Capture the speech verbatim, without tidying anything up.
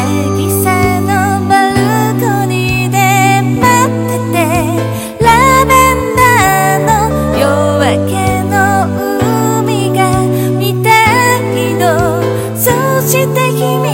渚のバルコニーで待ってて、ラベンダーの夜明けの海が見たいの。そして君